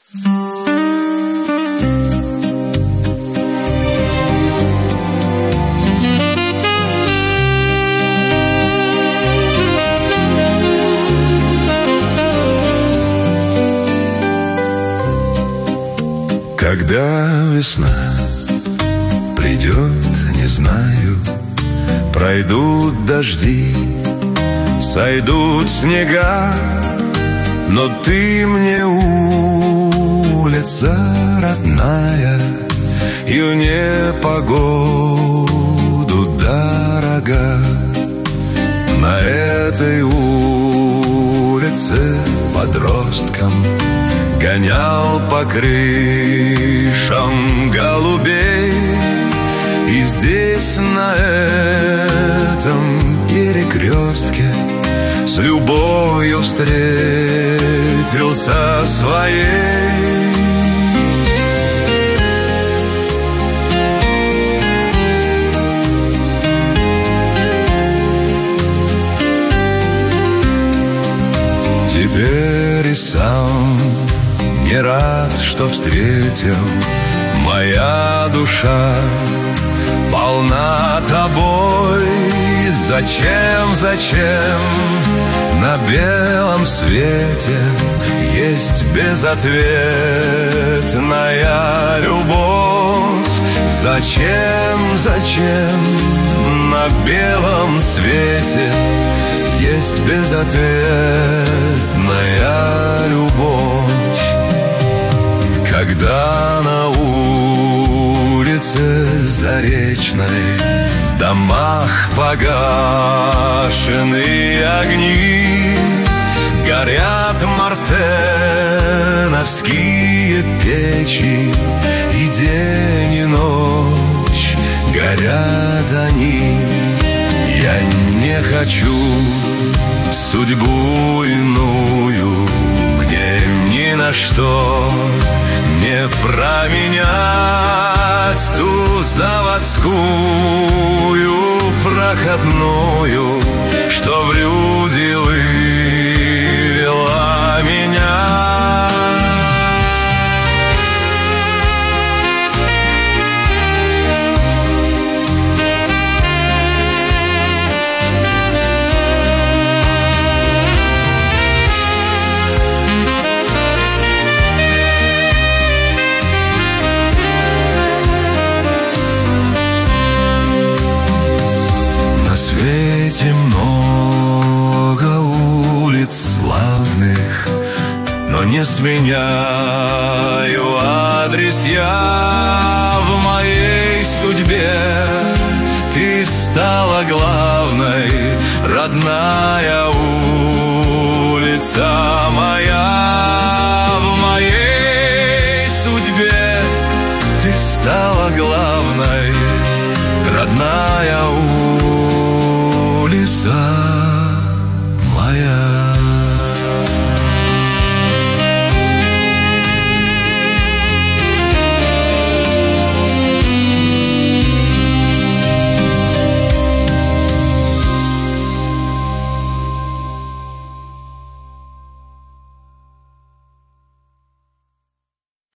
Когда весна придет, не знаю, пройдут дожди, сойдут снега, но ты мне улица родная и в непогоду дорога. На этой улице подростком гонял по крышам голубей. И здесь, на этом перекрестке, с любовью встретился своей. Теперь и сам не рад, что встретил. Моя душа полна тобой. Зачем на белом свете есть безответная любовь? Зачем на белом свете есть безответная любовь? Когда на улице Заречной в домах погашенные огни, горят мартеновские печи, и день и ночь горят они. Я не хочу судьбу иную, где ни на что не променять ту заводскую проходную, что в люди вывела меня. Много улиц славных, но не сменяю адрес я. В моей судьбе ты стала главной, родная улица